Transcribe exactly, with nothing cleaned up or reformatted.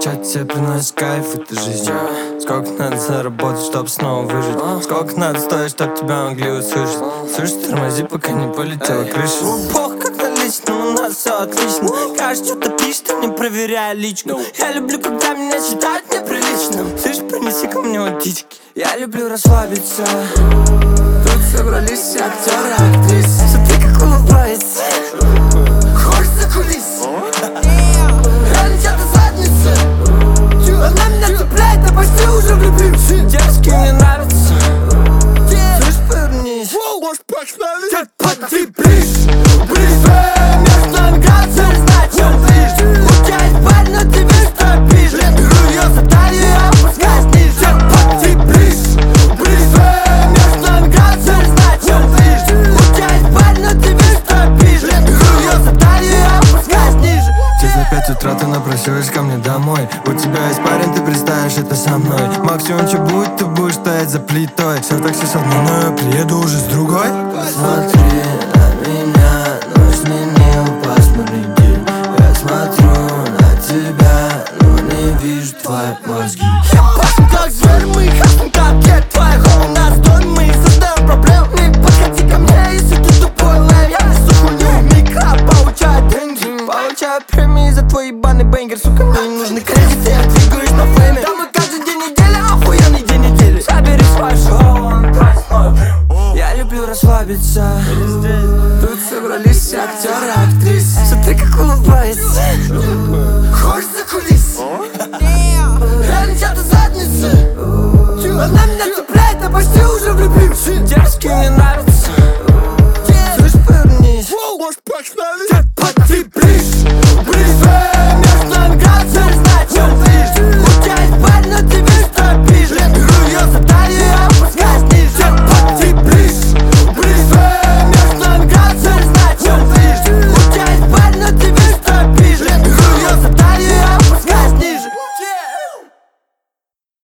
Чат тебе приносит кайф, это жизнь. Сколько надо заработать, чтоб снова выжить? Сколько надо стоить, чтоб тебя могли услышать? Слышь, тормози, пока не полетела крыша. Бог, как на личном, у нас все отлично. Кажется, что-то пишет, а не проверяя личку. Я люблю, когда меня считают неприличным. Слышь, принеси ко мне водички. Я люблю расслабиться. Тут собрались все актеры, актрисы. Смотри, как улыбается. Хочешь за кулисы? Реально чья-то задница. Она меня цепляет, а почти уже влюбился. Девушки мне нравятся. Слышь, повернись. Может, погнали? Так ты ближе, ближе. Между нами градусов, значит ближе. У тебя есть парень, но тебе что ближе. Беру ее за талию, я опускаюсь ниже. Так ты ближе, ближе. Между нами градусов, значит ближе. У тебя есть парень, но тебе что ближе. Беру ее за талию, я опускаюсь ниже. Через на пять утра ты напросилась ко мне домой. У тебя есть парень, ты представишь это со мной. Максимум, что будет, ты будешь стоять за плитой. Все в такси со мной, но я приеду уже с другой. Посмотри на меня, но изменил пасмурный день. Я смотрю на тебя, но не вижу твои мозги. Я пахну как зверь, мы хасим как кет. Твоя хоу, нас дом, мы создаем проблем. Не подходи ко мне, если ты тупой лайм. Я несу хуйню в микро, получаю деньги. Получаю премии за твой ебаный бенгер. Сука, мне не нужны кредиты, я двигаюсь на фейме. Да мы каждый день недели, охуенный день недели. Забери свой шоу, он тратит мой время. Я люблю расслабиться. Тут собрались все актеры, актрисы. Смотри, как улыбается. Хочешь за кулисы? Реально чья-то задница. Она меня цепляет, а почти уже влюбился. Девушки мне нравятся.